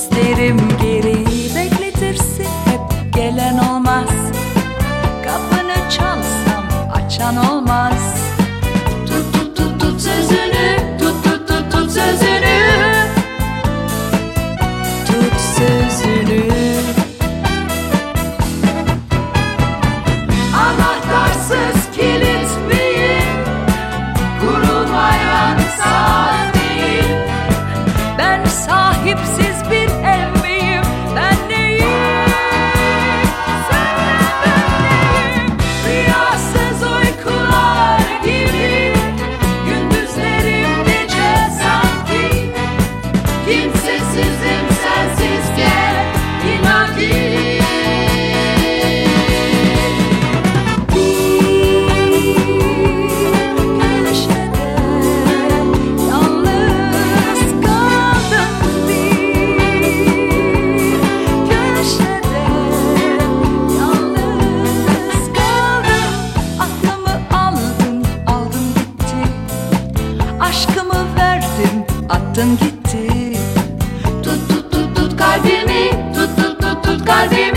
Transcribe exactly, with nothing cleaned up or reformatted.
İsterim geri bekletirsin, hep gelen olmaz. Kapını çalsam açan olmaz. Tut tut tut tut sözünü, tut tut tut tut sözünü, tut sözünü. Anahtarsız kilit değil, kurulmayan saat değil. Ben sahipsiz bir ev miyim? Ben neyim? Sen de ben neyim? Rüyasız uykular gibi, gündüzlerim gece sanki. Kimsesizim sensizken, inan ki. Aşkımı verdim, attın gitti. Tut tut tut tut kalbimi, tut tut tut tut kalbimi.